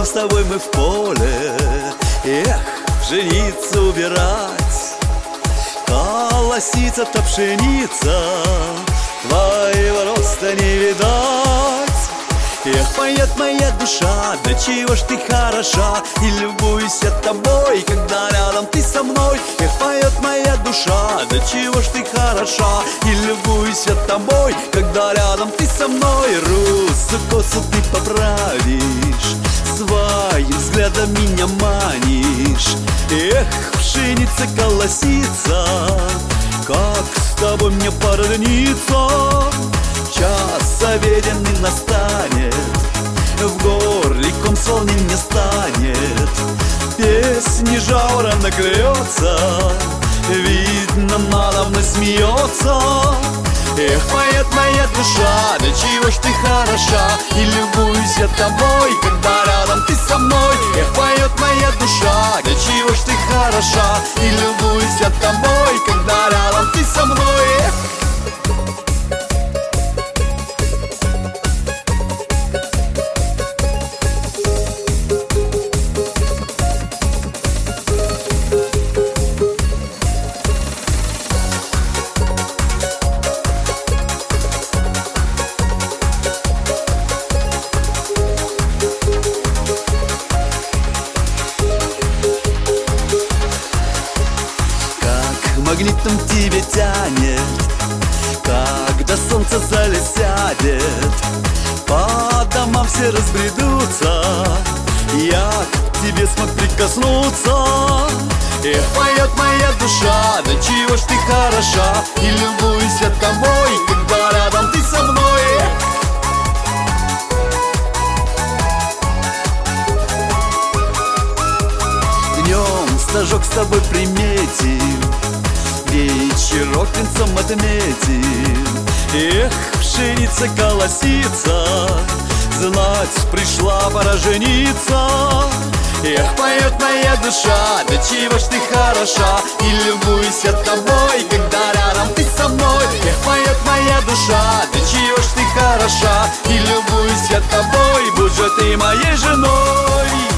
Пойдем с тобой мы в поле, эх, пшеницу убирать. Колосится-то пшеница, твоего роста не видать. Эх, поет моя душа, да чего ж ты хороша, и любуюсь я тобой, когда рядом ты со мной. Эх, поет моя душа, да чего ж ты хороша, и любуюсь я тобой, когда рядом ты со мной. Русу косу ты поправишь, своим взглядом меня манишь. Эх, пшеница колосится, как с тобой мне породниться. Час обеденный настанет, в горле ком волнен не станет. Песни жаура накрется, видно, надо мной смеется. Эх, поет моя душа, да чего ж ты хороша, и любуюсь я тобой, когда рядом ты со мной. Эх, поет моя душа, да чего ж ты хороша, и любуюсь я тобой, когда рядом ты со мной. Эх. Магнитом тебе тянет, когда солнце залезет, по домам все разбредутся, я к тебе смог прикоснуться. Эх, поет моя душа, да чего ж ты хороша, и любуюсь я тобой, когда рядом ты со мной. Днем стажок с тобой приметим, вечерок венцом отметим. Эх, пшеница колосится, знать пришла пора жениться. Эх, поет моя душа, да чего ж ты хороша, и любуюсь я тобой, когда рядом ты со мной. Эх, поет моя душа, да чего ж ты хороша, и любуюсь я тобой, будь же ты моей женой.